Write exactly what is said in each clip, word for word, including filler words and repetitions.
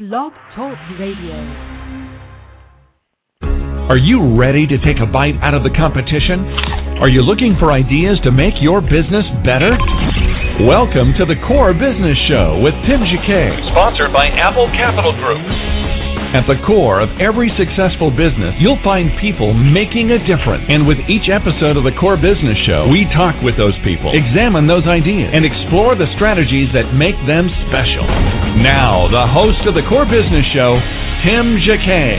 Blog Talk Radio. Are you ready to take a bite out of the competition? Are you looking for ideas to make your business better? Welcome to the Core Business Show with Tim Jacquet, sponsored by Apple Capital Group. At the core of every successful business, you'll find people making a difference. And with each episode of the Core Business Show, we talk with those people, examine those ideas, and explore the strategies that make them special. Now, the host of the Core Business Show, Tim Jacquet.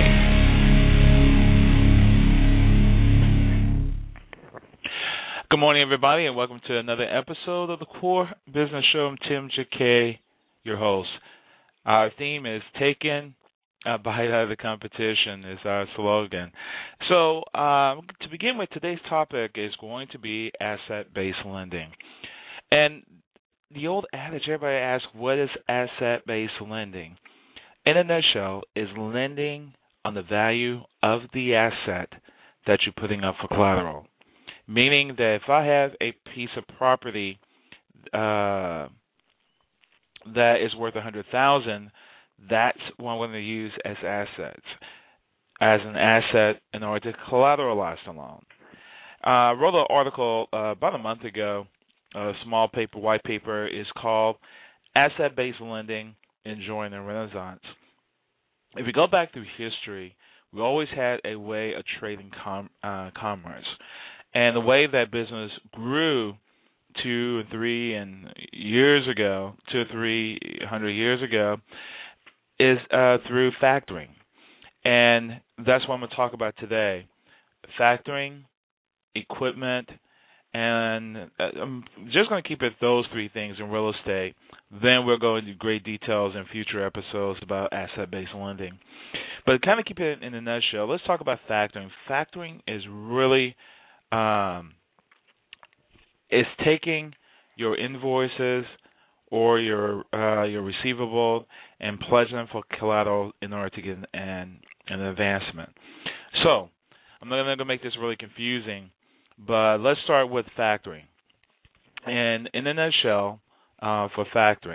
Good morning, everybody, and welcome to another episode of the Core Business Show. I'm Tim Jacquet, your host. Our theme is taking a bite out of the competition is our slogan. So uh, to begin with, today's topic is going to be asset-based lending. And the old adage, everybody asks, what is asset-based lending? In a nutshell, is lending on the value of the asset that you're putting up for collateral. Meaning that if I have a piece of property uh, that is worth one hundred thousand dollars, that's what I'm going to use as assets, as an asset in order to collateralize the loan. Uh, I wrote an article uh, about a month ago, a small paper, white paper, is called Asset-Based Lending, Enjoying the Renaissance. If you go back through history, we always had a way of trading com- uh, commerce. And the way that business grew two and three and years ago, two or three hundred years ago, is uh, through factoring. And that's what I'm going to talk about today. Factoring, equipment, and I'm just going to keep it those three things in real estate. Then we'll go into great details in future episodes about asset-based lending. But kind of keep it in a nutshell, let's talk about factoring. Factoring is really, um, is taking your invoices or your uh, your receivable and pledge them for collateral in order to get an, an advancement. So, I'm not going to make this really confusing, but let's start with factoring. And in a nutshell, uh, for factoring,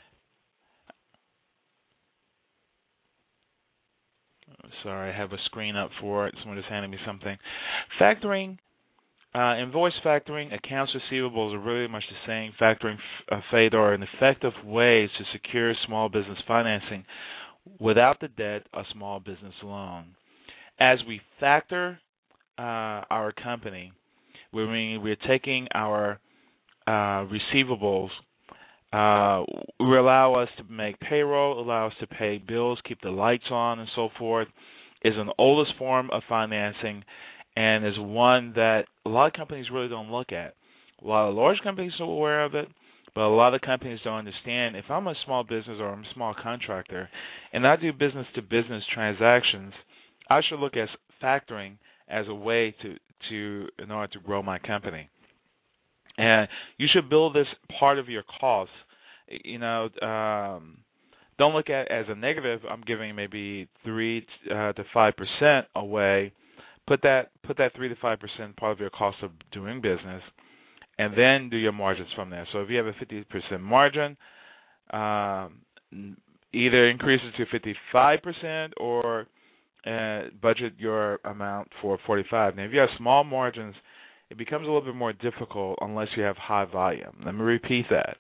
sorry, I have a screen up for it. Someone just handed me something. Factoring, Uh, invoice factoring, accounts receivables are really much the same. Factoring uh, fade are an effective way to secure small business financing without the debt of small business loan. As we factor uh, our company, we mean we're taking our uh, receivables, uh, will allow us to make payroll, allow us to pay bills, keep the lights on, and so forth. Is an oldest form of financing, and is one that a lot of companies really don't look at. A lot of large companies are aware of it, but a lot of companies don't understand. If I'm a small business or I'm a small contractor and I do business-to-business transactions, I should look at factoring as a way to, to in order to grow my company. And you should build this part of your costs. You know, um, don't look at it as a negative. I'm giving maybe three uh, to five percent away. Put that put that three to five percent part of your cost of doing business, and then do your margins from there. So if you have a fifty percent margin, um, either increase it to fifty-five percent or uh, budget your amount for forty-five. Now, if you have small margins, it becomes a little bit more difficult unless you have high volume. Let me repeat that.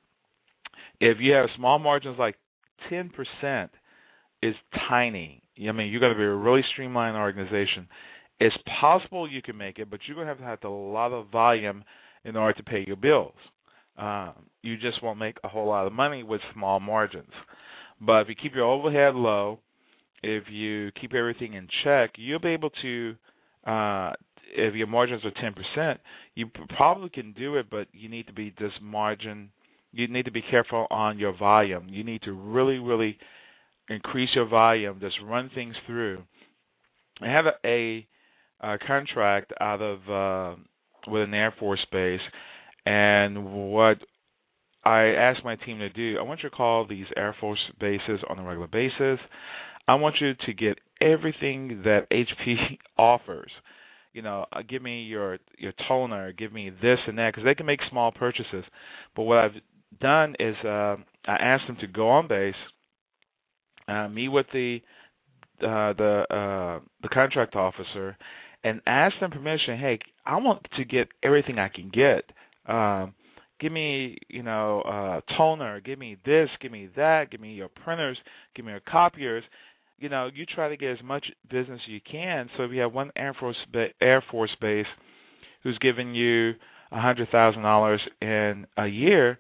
If you have small margins, like ten percent is tiny. I mean, you're going to be a really streamlined organization. It's possible you can make it, but you're going to have to have a lot of volume in order to pay your bills. Um, you just won't make a whole lot of money with small margins. But if you keep your overhead low, if you keep everything in check, you'll be able to, uh, if your margins are ten percent, you probably can do it, but you need to be just margin, you need to be careful on your volume. You need to really, really increase your volume, just run things through. I have a, a, a contract out of uh, with an Air Force base, and what I asked my team to do, I want you to call these Air Force bases on a regular basis. I want you to get everything that H P offers. You know, uh, give me your your toner, give me this and that, because they can make small purchases. But what I've done is uh, I asked them to go on base uh, meet with the uh, the uh, the contract officer, and ask them permission. Hey, I want to get everything I can get. Um, give me, you know, uh, toner. Give me this. Give me that. Give me your printers. Give me your copiers. You know, you try to get as much business as you can. So if you have one Air Force ba- Air Force base who's giving you a hundred thousand dollars in a year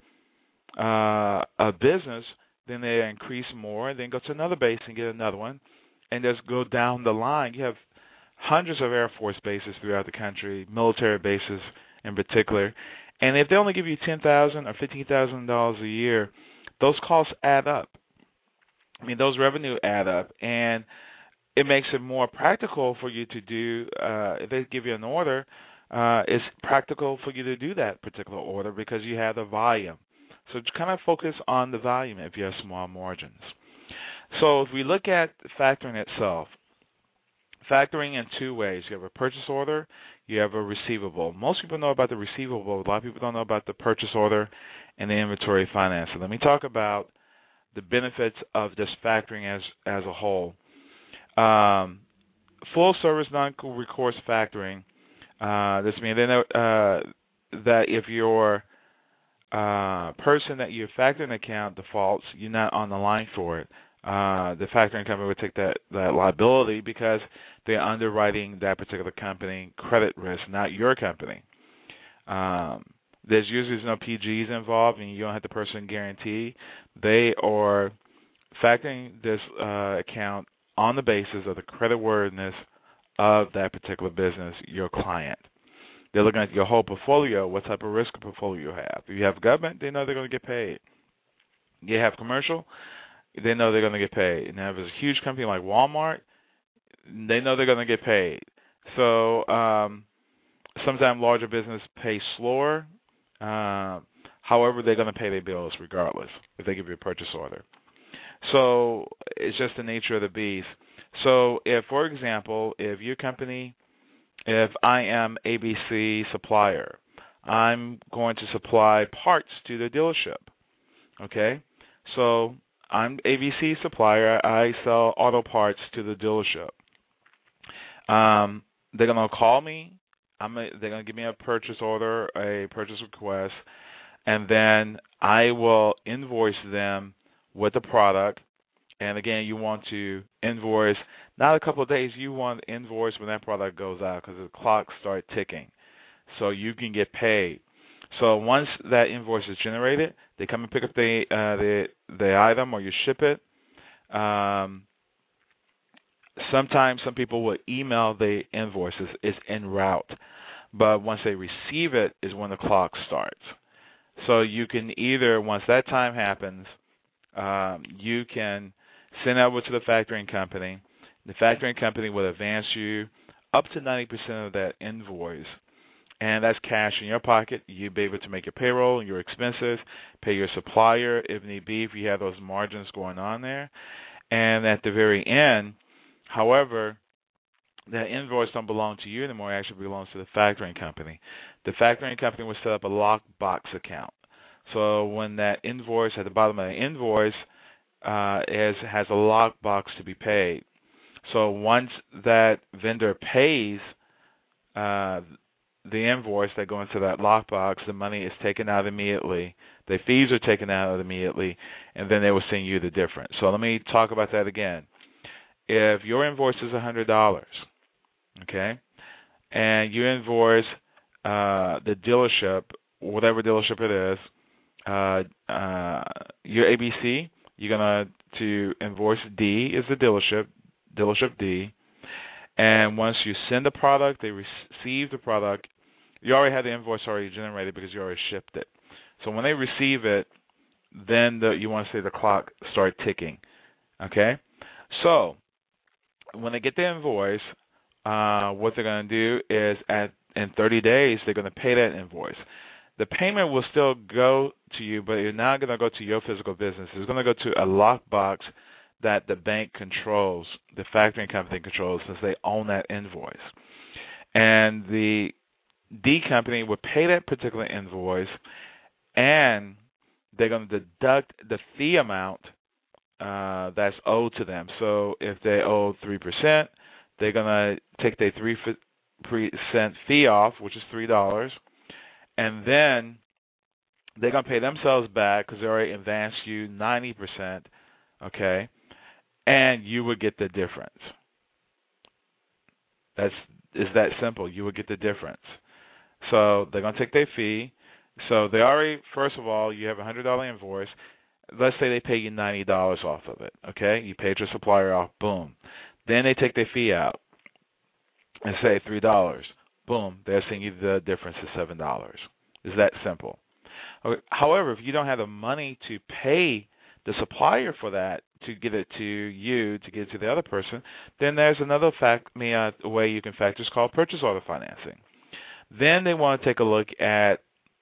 uh, of business, then they increase more, and then go to another base and get another one, and just go down the line. You have hundreds of Air Force bases throughout the country, military bases in particular, and if they only give you ten thousand dollars or fifteen thousand dollars a year, those costs add up. I mean, those revenue add up, and it makes it more practical for you to do, uh, if they give you an order, uh, it's practical for you to do that particular order because you have the volume. So just kind of focus on the volume if you have small margins. So if we look at factoring itself, factoring in two ways. You have a purchase order, you have a receivable. Most people know about the receivable. A lot of people don't know about the purchase order and the inventory finance. So let me talk about the benefits of this factoring as as a whole. Um, full service non-recourse factoring. Uh, this means they know uh, that if your uh, person that your factoring account defaults, you're not on the line for it. Uh, the factoring company would take that, that liability because they're underwriting that particular company credit risk, not your company. Um, there's usually no P Gs involved, and you don't have the person guarantee. They are factoring this uh, account on the basis of the creditworthiness of that particular business, your client. They're looking at your whole portfolio, what type of risk portfolio you have. If you have government, they know they're going to get paid. You have commercial, they know they're going to get paid. Now, if it's a huge company like Walmart, they know they're going to get paid. So um, sometimes larger business pay slower. Uh, however, they're going to pay their bills regardless if they give you a purchase order. So it's just the nature of the beast. So if, for example, if your company, if I am A B C supplier, I'm going to supply parts to the dealership, okay? So I'm A B C supplier. I sell auto parts to the dealership. Um, they're going to call me. I'm a, they're going to give me a purchase order, a purchase request, and then I will invoice them with the product. And again, you want to invoice not a couple of days. You want to invoice when that product goes out because the clock starts ticking, so you can get paid. So once that invoice is generated, they come and pick up the uh, the the item, or you ship it. Um, sometimes some people will email the invoices. It's en route, but once they receive it is when the clock starts. So you can either, once that time happens, um, you can send it over to the factoring company. The factoring company will advance you up to ninety percent of that invoice, and that's cash in your pocket. You'll be able to make your payroll and your expenses, pay your supplier if need be, if you have those margins going on there. And at the very end, however, that invoice don't belong to you anymore. It actually belongs to the factoring company. The factoring company will set up a lockbox account. So when that invoice, at the bottom of the invoice, uh, is, has a lockbox to be paid. So once that vendor pays uh, the invoice that go into that lockbox, the money is taken out immediately. The fees are taken out immediately, and then they will send you the difference. So let me talk about that again. If your invoice is one hundred dollars, okay, and you invoice uh, the dealership, whatever dealership it is, uh, uh, your A B C, you're going to to invoice D is the dealership, dealership D, and once you send the product, they receive the product. You already had the invoice already generated because you already shipped it. So when they receive it, then the, you want to say the clock start ticking, okay? So when they get the invoice, uh, what they're going to do is at in thirty days, they're going to pay that invoice. The payment will still go to you, but it's not going to go to your physical business. It's going to go to a lockbox that the bank controls, the factoring company controls, since they own that invoice. And the D company would pay that particular invoice, and they're going to deduct the fee amount uh, that's owed to them. So if they owe three percent, they're gonna take their three percent fee off, which is three dollars, and then they're gonna pay themselves back because they already advanced you ninety percent. Okay, and you would get the difference. That's it's that simple. You would get the difference. So they're gonna take their fee. So they already, first of all, you have a hundred dollar invoice. Let's say they pay you ninety dollars off of it. Okay, you paid your supplier off. Boom. Then they take their fee out and say three dollars. Boom. They're sending you the difference is seven dollars. It's that simple. However, if you don't have the money to pay the supplier for that, to get it to you, to get it to the other person, then there's another fact, uh, way you can factor. It's called purchase order financing. Then they want to take a look at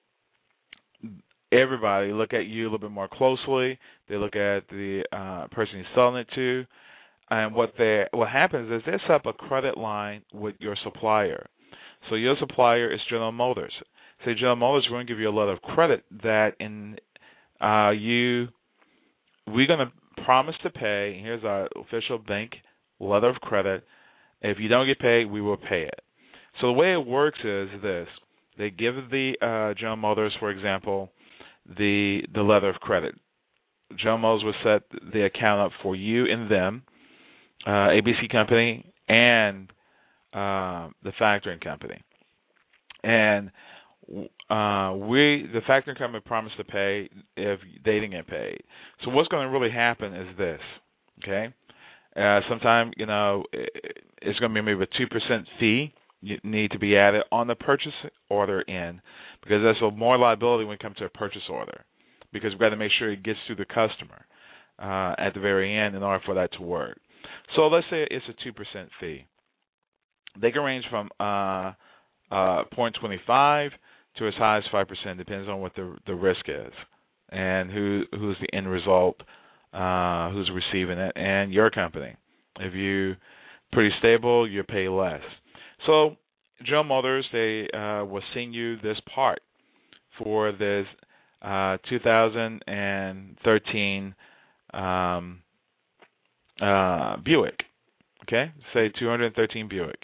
everybody, look at you a little bit more closely. They look at the uh, person you're selling it to, and what they what happens is they set up a credit line with your supplier. So your supplier is General Motors. Say General Motors, we're going to give you a letter of credit that in uh, you we're going to promise to pay. And here's our official bank letter of credit. If you don't get paid, we will pay it. So the way it works is this: they give the uh, General Motors, for example, the the letter of credit. General Motors will set the account up for you and them, uh, A B C Company, and uh, the factoring company. And uh, we, the factoring company, promised to pay if they didn't get paid. So what's going to really happen is this, okay? Uh, sometime, you know, it's going to be maybe a two percent fee you need to be added on the purchase order end, because there's a more liability when it comes to a purchase order, because we've got to make sure it gets to the customer uh, at the very end in order for that to work. So let's say it's a two percent fee. They can range from uh, uh, zero point two five to as high as five percent, depends on what the the risk is and who who's the end result, uh, who's receiving it, and your company. If you're pretty stable, you pay less. So General Motors, they uh, will send you this part for this uh, two thousand thirteen um, uh, Buick. Okay, say two thousand thirteen Buick.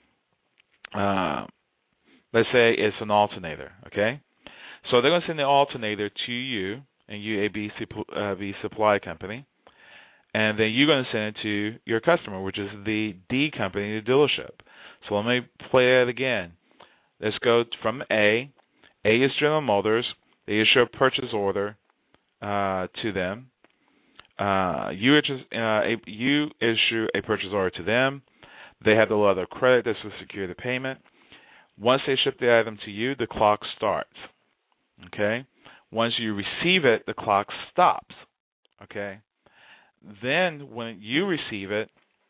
Uh, let's say it's an alternator. Okay, so they're going to send the alternator to you and you A B C uh, Supply Company, and then you're going to send it to your customer, which is the D company, the dealership. So let me play that again. Let's go from A. A is General Motors. They issue a purchase order uh, to them. Uh, you, uh, a, you issue a purchase order to them. They have the letter of credit. This will secure the payment. Once they ship the item to you, the clock starts. Okay? Once you receive it, the clock stops. Okay? Then when you receive it,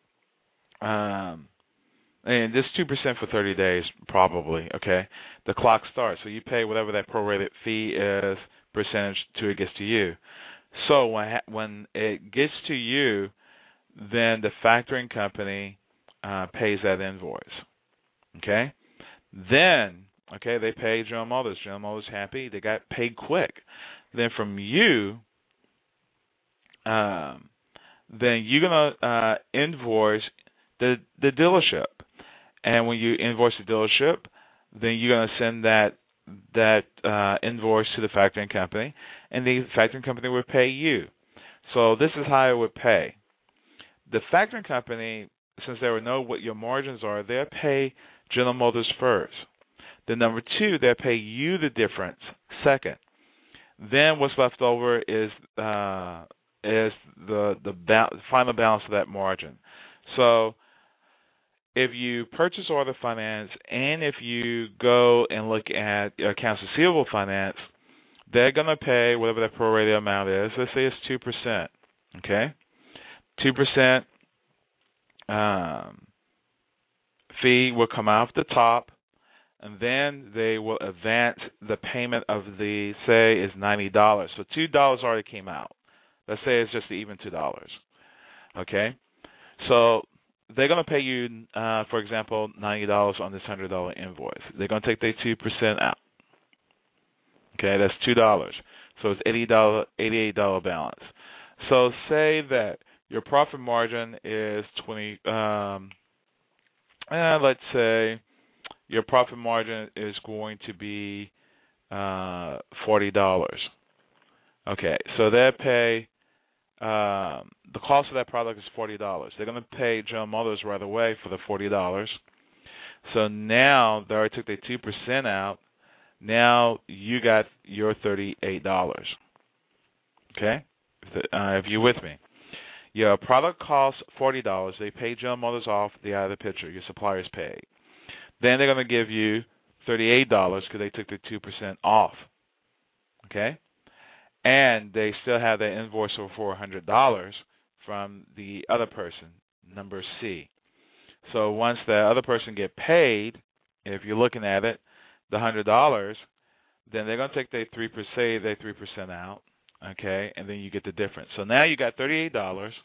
um, and this two percent for thirty days, probably, okay? The clock starts. So you pay whatever that prorated fee is, percentage to it gets to you. So when when it gets to you, then the factoring company uh, pays that invoice, okay? Then, okay, they pay General Motors. General Motors happy. They got paid quick. Then from you, um, then you're going to uh, invoice the, the dealership. And when you invoice the dealership, then you're going to send that that uh, invoice to the factoring company, and the factoring company will pay you. So this is how it would pay. The factoring company, since they would know what your margins are, they'll pay General Motors first. Then number two, they'll pay you the difference second. Then what's left over is uh, is the the ba- final balance of that margin. So if you purchase order finance and if you go and look at accounts receivable finance, they're going to pay whatever that prorated amount is. Let's say it's two percent, okay? two percent um, fee will come off the top, and then they will advance the payment of the, say, is ninety dollars. So two dollars already came out. Let's say it's just even two dollars, okay? So they're going to pay you, uh, for example, ninety dollars on this one hundred dollar invoice. They're going to take their two percent out. Okay, that's two dollars. So it's eighty dollars, eighty-eight dollars balance. So say that your profit margin is twenty. Um, eh, let's say your profit margin is going to be uh, forty dollars. Okay, so they pay. Um, the cost of that product is forty dollars. They're going to pay General Motors right away for the forty dollars. So now they already took their two percent out. Now you got your thirty-eight dollars. Okay, uh, if you're with me. Your product costs forty dollars. They pay General Motors off. They're out of the picture. Your suppliers paid. Then they're going to give you thirty-eight dollars because they took the two percent off. Okay? And they still have that invoice for four hundred dollars from the other person, number C. So once the other person get paid, if you're looking at it, the one hundred dollars, then they're going to take their three percent, say their three percent out, okay, and then you get the difference. So now you got thirty-eight dollars,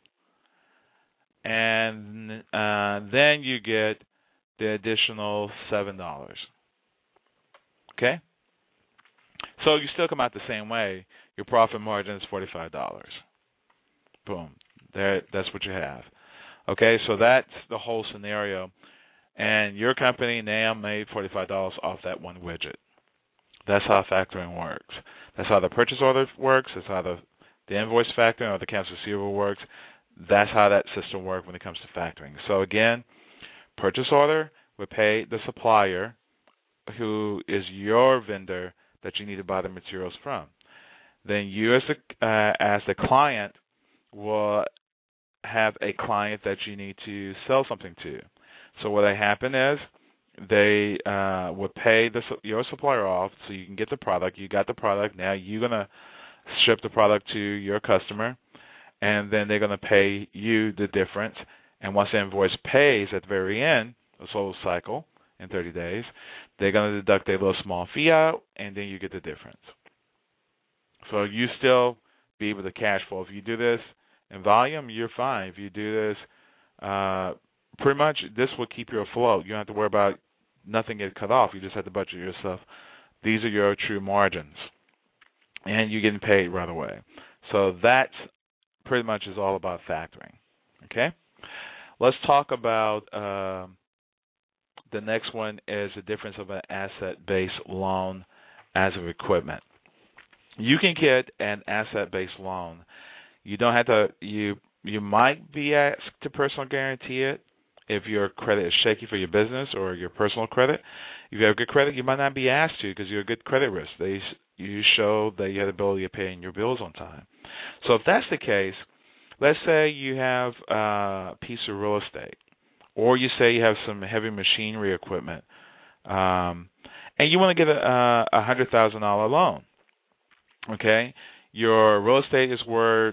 and uh, then you get the additional seven dollars, okay? So you still come out the same way. Your profit margin is forty-five dollars. Boom. There, that's what you have. Okay, so that's the whole scenario. And your company now made forty-five dollars off that one widget. That's how factoring works. That's how the purchase order works. That's how the, the invoice factoring or the accounts receivable works. That's how that system works when it comes to factoring. So again, purchase order would pay the supplier, who is your vendor that you need to buy the materials from. Then you as the, uh, as the client will have a client that you need to sell something to. So what happen is they uh, would pay the, your supplier off so you can get the product. You got the product. Now you're going to ship the product to your customer, and then they're going to pay you the difference. And once the invoice pays at the very end, a solo cycle in thirty days, they're going to deduct a little small fee out, and then you get the difference. So you still be able to cash flow. If you do this in volume, you're fine. If you do this, uh, pretty much this will keep you afloat. You don't have to worry about nothing getting cut off. You just have to budget yourself. These are your true margins, and you're getting paid right away. So that's pretty much is all about factoring. Okay? Let's talk about uh, the next one is the difference of an asset-based loan as of equipment. You can get an asset-based loan. You don't have to. You you might be asked to personal guarantee it if your credit is shaky for your business or your personal credit. If you have good credit, you might not be asked to because you're a good credit risk. They you show that you have the ability of paying your bills on time. So if that's the case, let's say you have a piece of real estate, or you say you have some heavy machinery equipment, um, and you want to get a a hundred thousand dollar loan. Okay, your real estate is worth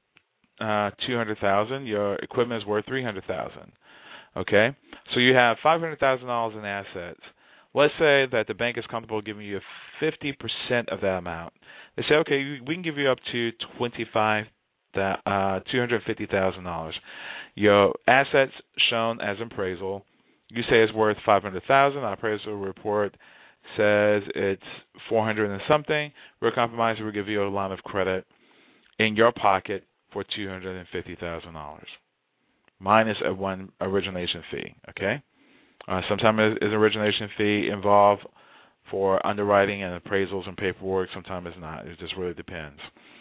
uh, two hundred thousand. Your equipment is worth three hundred thousand. Okay, so you have five hundred thousand dollars in assets. Let's say that the bank is comfortable giving you fifty percent of that amount. They say, okay, we can give you up to twenty-five, uh, two hundred fifty thousand dollars. Your assets shown as appraisal, you say it's worth five hundred thousand. Our appraisal report says it's four hundred and something. We're compromised. We'll give you a line of credit in your pocket for two hundred fifty thousand dollars, minus a one origination fee. Okay. Uh, sometimes there's an origination fee involved for underwriting and appraisals and paperwork. Sometimes it's not. It just really depends.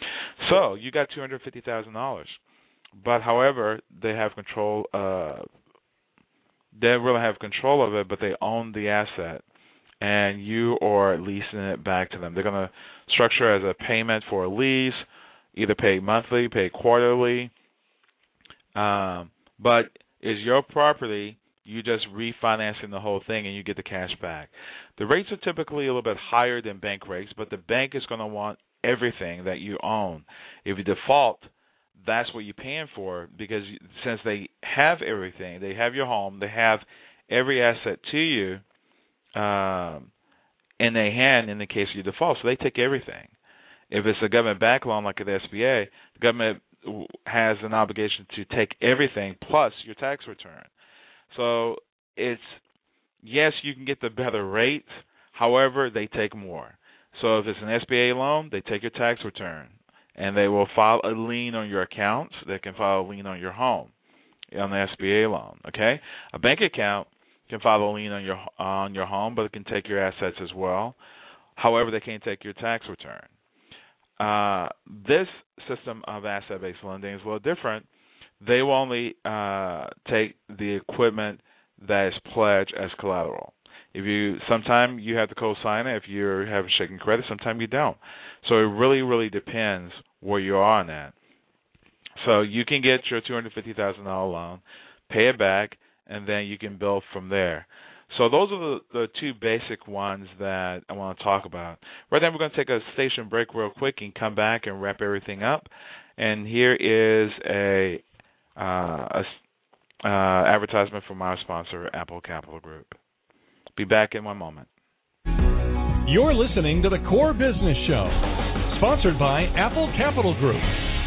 So you got two hundred fifty thousand dollars, but however, they have control. Uh, they really have control of it, but they own the asset, and you are leasing it back to them. They're going to structure as a payment for a lease, either pay monthly, pay quarterly. Um, but is your property, you just refinancing the whole thing and you get the cash back. The rates are typically a little bit higher than bank rates, but the bank is going to want everything that you own. If you default, that's what you're paying for, because since they have everything, they have your home, they have every asset to you, Um, in their hand in the case of your default, so they take everything. If it's a government-backed loan like at the S B A, the government has an obligation to take everything plus your tax return. So it's, yes, you can get the better rates, however, they take more. So if it's an S B A loan, they take your tax return. and they will file a lien on your account. They can file a lien on your home, on the S B A loan. Okay, a bank account can file a lien on your on your home, but it can take your assets as well. However, they can't take your tax return. Uh, this system of asset-based lending is a little different. They will only uh, take the equipment that is pledged as collateral. If you, sometimes you have to co-sign it if you have shaking credit. Sometimes you don't. So it really, really depends where you are on that. So you can get your two hundred fifty thousand dollars loan, pay it back, and then you can build from there. So those are the, the two basic ones that I want to talk about. Right now we're going to take a station break real quick and come back and wrap everything up. And here is a, uh, a uh, advertisement from our sponsor, Apple Capital Group. Be back in one moment. You're listening to the Core Business Show, sponsored by Apple Capital Group.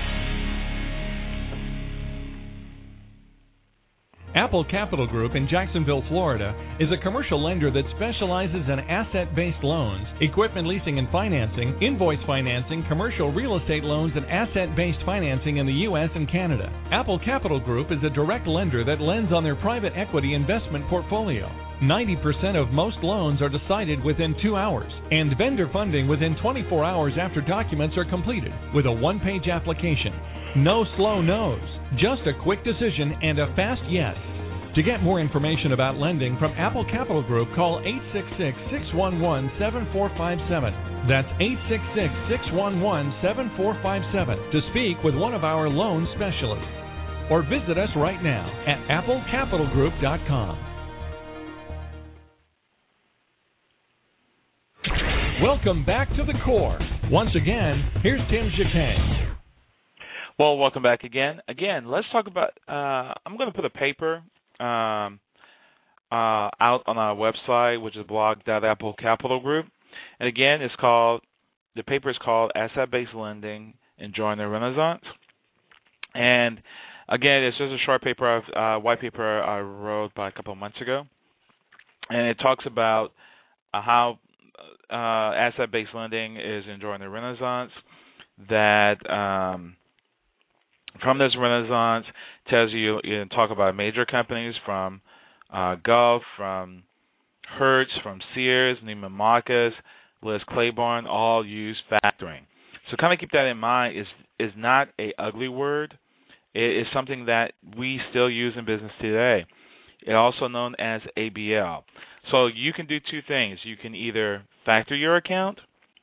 Apple Capital Group in Jacksonville, Florida, is a commercial lender that specializes in asset-based loans, equipment leasing and financing, invoice financing, commercial real estate loans, and asset-based financing in the U S and Canada. Apple Capital Group is a direct lender that lends on their private equity investment portfolio. ninety percent of most loans are decided within two hours, and vendor funding within twenty-four hours after documents are completed, with a one-page application. No slow no's, just a quick decision and a fast yes. To get more information about lending from Apple Capital Group, call eight six six, six one one, seven four five seven. That's eight six six, six one one, seven four five seven to speak with one of our loan specialists. Or visit us right now at apple capital group dot com. Welcome back to the Core. Once again, here's Tim Jacquet. Well, welcome back again. Again, let's talk about, uh, I'm going to put a paper um, uh, out on our website, which is blog dot apple capital group. And again, it's called, the paper is called Asset-Based Lending, Enjoying the Renaissance. And again, it's just a short paper, uh, white paper I wrote about a couple of months ago. And it talks about uh, how uh, asset-based lending is enjoying the renaissance, that um, from this renaissance tells you, you talk about major companies from uh, Gulf, from Hertz, from Sears, Neiman Marcus, Liz Claiborne, all use factoring. So kind of keep that in mind. Is is not a ugly word. It is something that we still use in business today. It's also known as A B L. So you can do two things. You can either factor your account,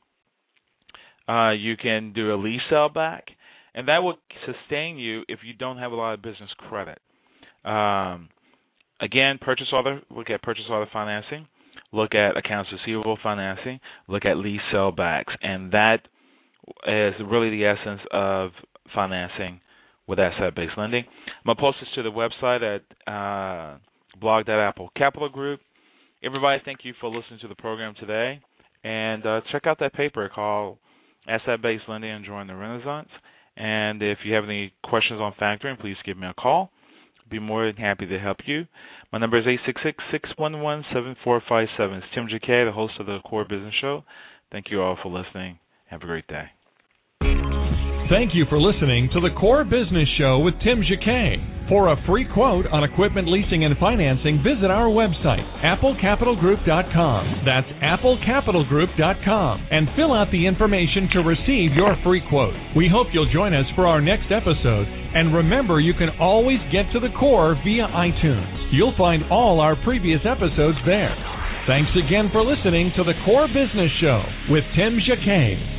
uh, you can do a lease sell back, and that will sustain you if you don't have a lot of business credit. Um, again, purchase order, look at purchase order financing, look at accounts receivable financing, look at lease sell backs, and that is really the essence of financing with asset-based lending. I'm going to post this to the website at uh, blog dot apple capital group. Everybody, thank you for listening to the program today. And uh, check out that paper called Asset-Based Lending, Enjoying the Renaissance. And if you have any questions on factoring, please give me a call. I'll be more than happy to help you. My number is eight six six, six one one, seven four five seven. It's Tim Jacquet, the host of the Core Business Show. Thank you all for listening. Have a great day. Thank you for listening to the Core Business Show with Tim Jacquet. For a free quote on equipment leasing and financing, visit our website, apple capital group dot com. That's apple capital group dot com. And fill out the information to receive your free quote. We hope you'll join us for our next episode. And remember, you can always get to the Core via iTunes. You'll find all our previous episodes there. Thanks again for listening to the Core Business Show with Tim Jacquet.